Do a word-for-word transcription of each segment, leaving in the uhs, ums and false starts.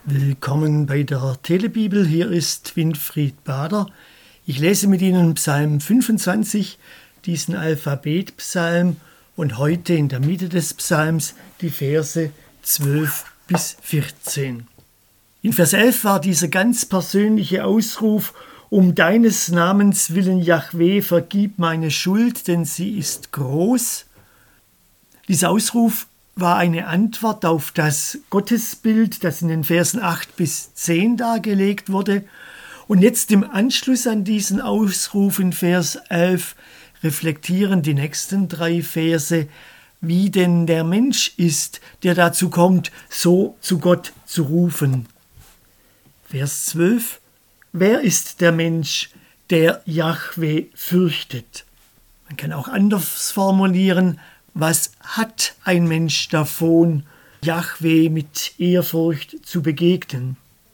Willkommen bei der Telebibel, hier ist Winfried Bader. Ich lese mit Ihnen Psalm fünfundzwanzig, diesen Alphabetpsalm, und heute in der Mitte des Psalms die Verse zwölf bis vierzehn. In Vers elf war dieser ganz persönliche Ausruf: Um deines Namens willen, Jahwe, vergib meine Schuld, denn sie ist groß. Dieser Ausruf war eine Antwort auf das Gottesbild, das in den Versen acht bis zehn dargelegt wurde. Und jetzt im Anschluss an diesen Ausruf in Vers elf reflektieren die nächsten drei Verse, wie denn der Mensch ist, der dazu kommt, so zu Gott zu rufen. Vers zwölf: Wer ist der Mensch, der Jahwe fürchtet? Man kann auch anders formulieren: Was hat ein Mensch davon, Jahwe mit Ehrfurcht zu begegnen?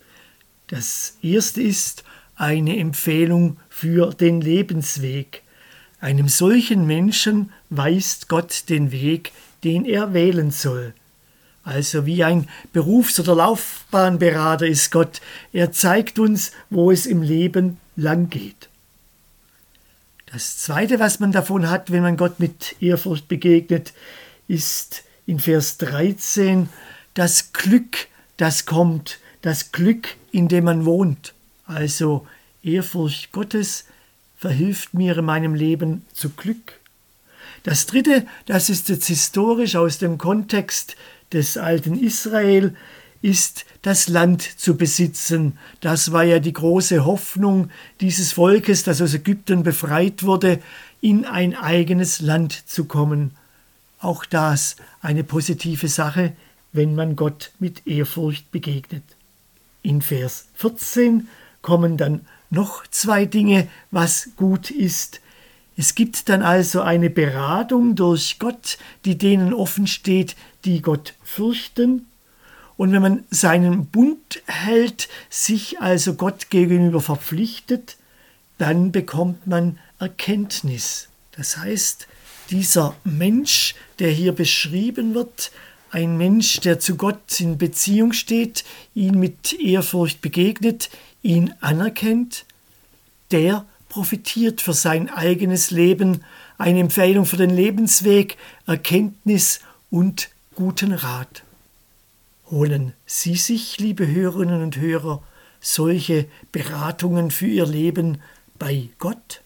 Das erste ist eine Empfehlung für den Lebensweg. Einem solchen Menschen weist Gott den Weg, den er wählen soll. Also wie ein Berufs- oder Laufbahnberater ist Gott. Er zeigt uns, wo es im Leben lang geht. Das Zweite, was man davon hat, wenn man Gott mit Ehrfurcht begegnet, ist in Vers dreizehn das Glück, das kommt, das Glück, in dem man wohnt. Also Ehrfurcht Gottes verhilft mir in meinem Leben zu Glück. Das Dritte, das ist jetzt historisch aus dem Kontext des alten Israel, ist das Land zu besitzen. Das war ja die große Hoffnung dieses Volkes, das aus Ägypten befreit wurde, in ein eigenes Land zu kommen. Auch das eine positive Sache, wenn man Gott mit Ehrfurcht begegnet. In Vers vierzehn kommen dann noch zwei Dinge, was gut ist. Es gibt dann also eine Beratung durch Gott, die denen offen steht, die Gott fürchten. Und wenn man seinen Bund hält, sich also Gott gegenüber verpflichtet, dann bekommt man Erkenntnis. Das heißt, dieser Mensch, der hier beschrieben wird, ein Mensch, der zu Gott in Beziehung steht, ihn mit Ehrfurcht begegnet, ihn anerkennt, der profitiert für sein eigenes Leben, eine Empfehlung für den Lebensweg, Erkenntnis und guten Rat. Holen Sie sich, liebe Hörerinnen und Hörer, solche Beratungen für Ihr Leben bei Gott?